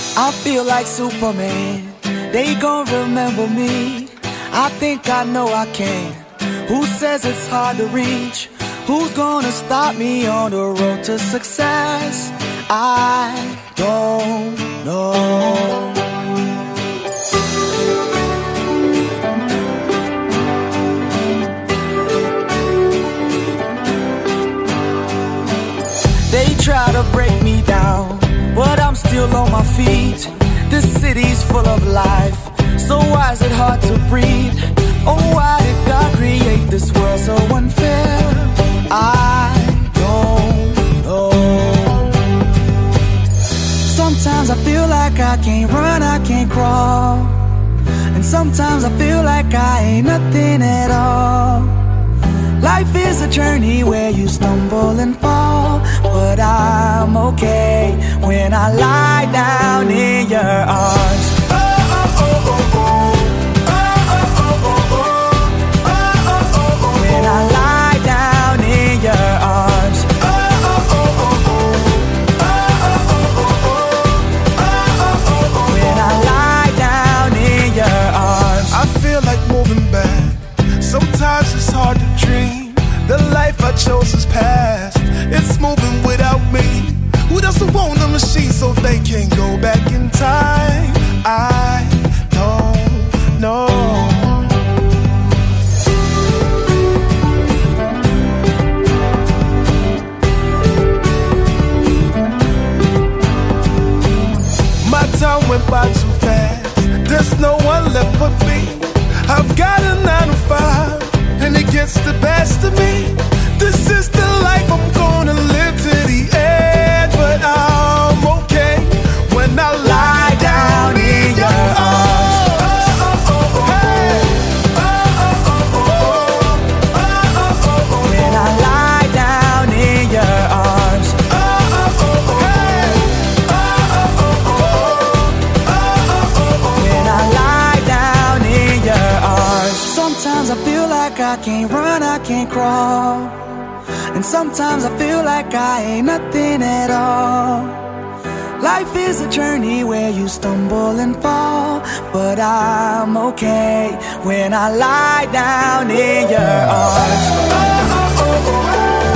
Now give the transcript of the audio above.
I feel like Superman, they gon' remember me. I think I know I can. Who says it's hard to reach? Who's gonna stop me on the road to success? I don't know. They try to break me down, but I'm still on my feet. This city's full of life, so why is it hard to breathe? Oh, why did God create this world so unfair? I don't know. Sometimes I feel like I can't run, I can't crawl, and sometimes I feel like I ain't nothing at all. Life is a journey where you stumble and fall, but I'm okay when I lie down in your arms. Oh, oh, oh, oh, oh. Oh, oh, oh, oh, oh. Oh, oh, oh, oh. When I lie down in your arms. Oh, oh, oh, oh, oh. Oh, oh, oh, oh, oh. Oh, oh, oh, oh. When I lie down in your arms. I feel like moving back. Sometimes it's hard to dream. The life I chose is past. It's moving without me. Who doesn't want a machine so they can go back in time? I don't know. My time went by too fast. There's no one left but me. I've got a 9 to 5, and it gets the best of me. This is the life I'm gonna live to the edge, but I'm okay when I lie down in your arms. Oh, oh, oh, oh, hey. Oh, oh, oh, oh, oh. Oh, oh, oh, oh. When I lie down in your arms. Oh, oh, oh, oh, hey. Oh, oh, oh, oh. Oh, oh, oh, oh. When I lie down in your arms. Sometimes I feel like I can't run, I can't crawl, and sometimes I feel like I ain't nothing at all. Life is a journey where you stumble and fall, but I'm okay when I lie down in your arms. Oh, oh, oh, oh.